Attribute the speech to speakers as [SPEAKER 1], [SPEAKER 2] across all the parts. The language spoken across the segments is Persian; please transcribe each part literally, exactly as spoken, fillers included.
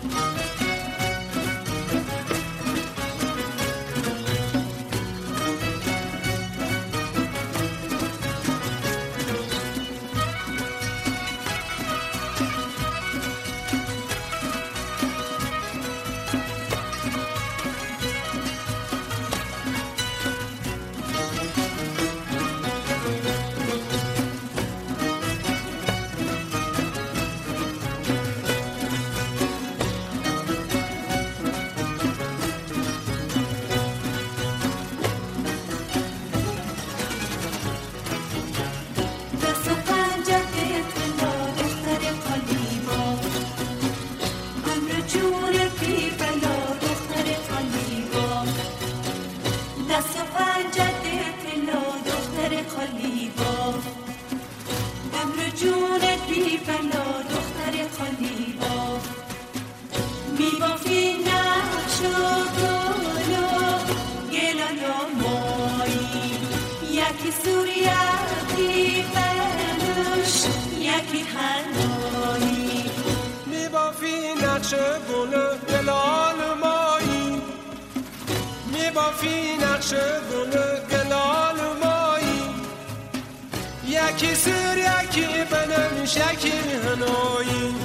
[SPEAKER 1] یکی سر یکی بنمش یکی هنایی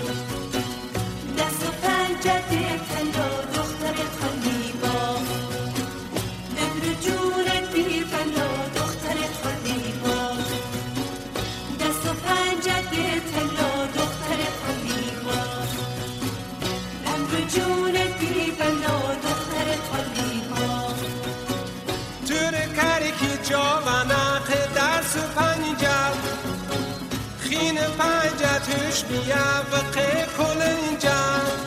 [SPEAKER 2] دست و پنجت کلا دختر خالی با امر جونت بی فلا دختر خالی با دست و پنجت کلا دختر خالی با امر جونت بی فلا دختر خالی با
[SPEAKER 1] تور کاری که جوانه دست و پنجت خین پنجتش بیا و قی کل اینجا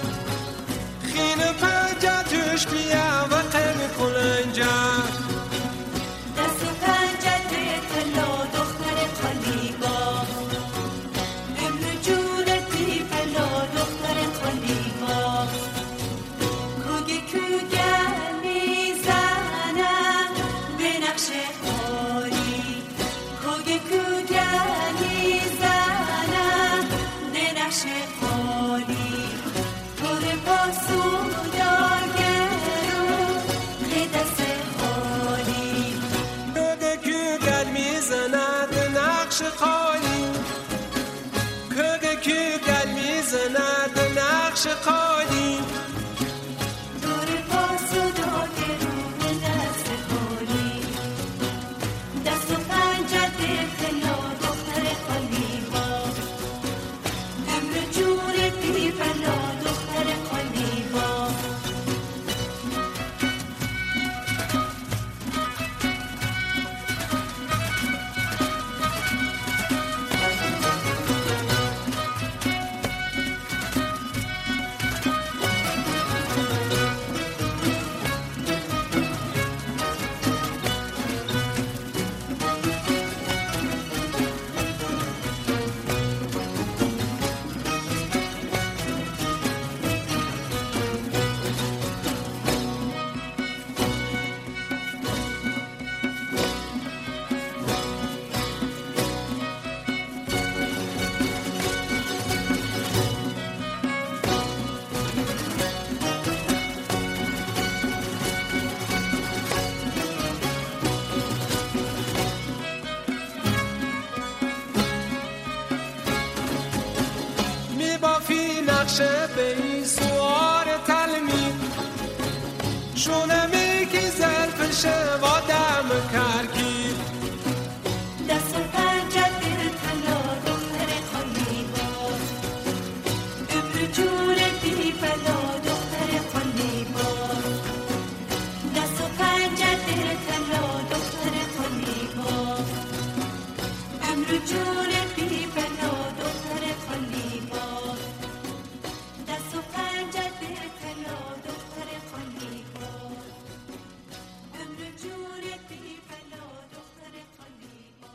[SPEAKER 1] خین پنجتش بیا و قی کل اینجا
[SPEAKER 2] دست و پنجت کلا دختر خالی با امر جونت بی فلا دختر خالی با کوگه کوگه میزنم به نقش خالی کوگه کوگه میزنم به نقش خالی پر پاسو دارگرو به دست خالی
[SPEAKER 1] کوگه کوگه میزند نقش خالی کوگه کوگه میزند نقش خالی
[SPEAKER 2] پر پاسو دارگرو به دست خالی دست و پنجت کلا دختر خالی با امر جونت بی فلا دختر خالی با
[SPEAKER 1] میبافی نقشه به این سوار تلمی شونه میکی زلفشه